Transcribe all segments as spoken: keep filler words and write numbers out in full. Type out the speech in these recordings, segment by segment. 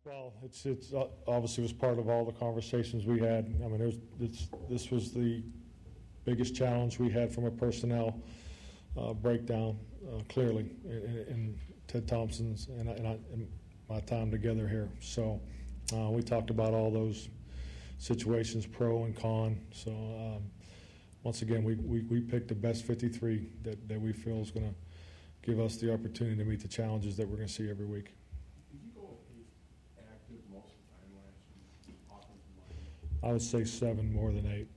Well, it's it's uh, obviously was part of all the conversations we had. I mean, there's, this this was the biggest challenge we had from a personnel uh, breakdown, uh, clearly, in, in Ted Thompson's and, I, and, I, and my time together here. So uh, we talked about all those situations, pro and con. So um, once again, we, we, we picked the best fifty-three that, that we feel is going to give us the opportunity to meet the challenges that we're going to see every week. Did you go with eight active most of the time last year, offensive line? I would say seven more than eight.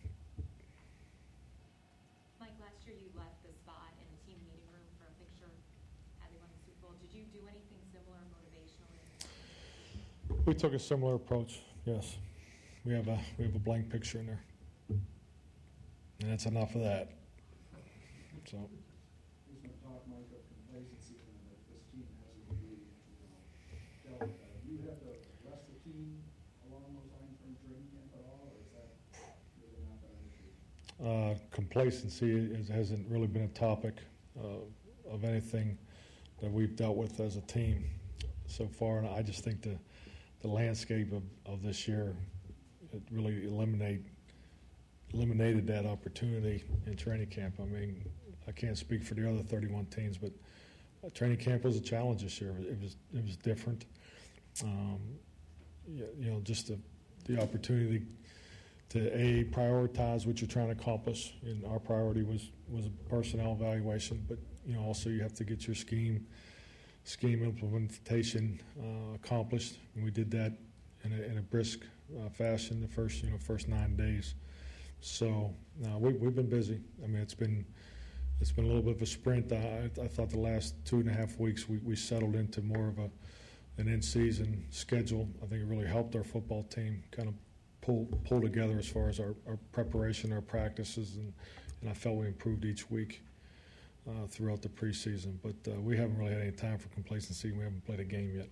Mike, last year you left the spot in the team meeting room for a picture having won the Super Bowl. Did you do anything similar motivationally? We took a similar approach, yes. We have a we have a blank picture in there. And that's enough of that. So There's been talk, Mike, of complacency that this team hasn't really, you know, dealt with that. Do you have the rest of the team along those lines from training camp at all, or is that really not that issue? uh, complacency is, hasn't really been a topic uh, of anything that we've dealt with as a team so far. And I just think the the landscape of, of this year, it really eliminate eliminated that opportunity in training camp. I mean, I can't speak for the other thirty-one teams, but uh, training camp was a challenge this year. It was it was different. Um, you, you know, just the the opportunity to a prioritize what you're trying to accomplish, and our priority was was a personnel evaluation. But you know, also you have to get your scheme scheme implementation uh, accomplished, and we did that in a, in a brisk uh, fashion the first you know first nine days. So uh, we, we've been busy. I mean, it's been it's been a little bit of a sprint. I, I thought the last two and a half weeks we, we settled into more of a an in-season schedule. I think it really helped our football team kind of pull pull together as far as our, our preparation, our practices, and, and I felt we improved each week uh, throughout the preseason. But uh, we haven't really had any time for complacency. We haven't played a game yet.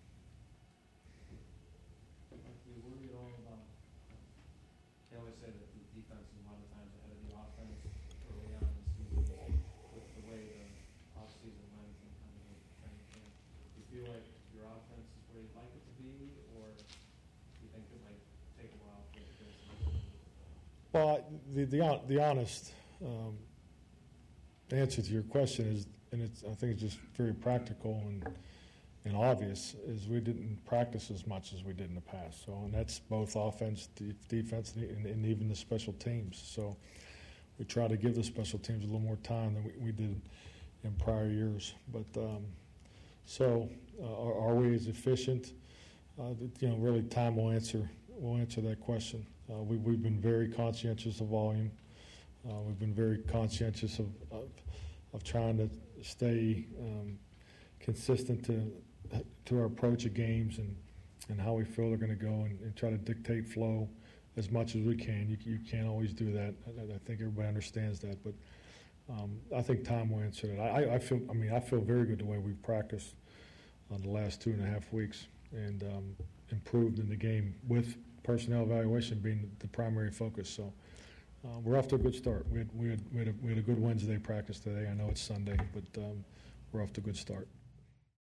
We worry at all about, they always say that the defense is a lot of times ahead of the offense early on in the season with the way the offseason went and kind of the training camp. Do you feel like your offense is where you'd like it to be, or do you think it might take a while for it to get some? Well, the the, the honest um, answer to your question is, and it's I think it's just very practical and and obvious, is we didn't practice as much as we did in the past. So, and that's both offense, de- defense, and, and even the special teams. So, we try to give the special teams a little more time than we, we did in prior years. But um, so, uh, are, are we as efficient? Uh, you know, really, time will answer will answer that question. Uh, we, we've been very conscientious of volume. Uh, we've been very conscientious of of, of trying to stay um, consistent to to our approach of games and, and how we feel they're going to go, and, and try to dictate flow as much as we can. You, you can't always do that. I, I think everybody understands that, but um, I think time will answer that. I, I feel. I mean, I feel very good the way we've practiced on the last two and a half weeks and um, improved in the game with personnel evaluation being the primary focus. So uh, we're off to a good start. We had we had we had a, we had a good Wednesday practice today. I know it's Sunday, but um, we're off to a good start.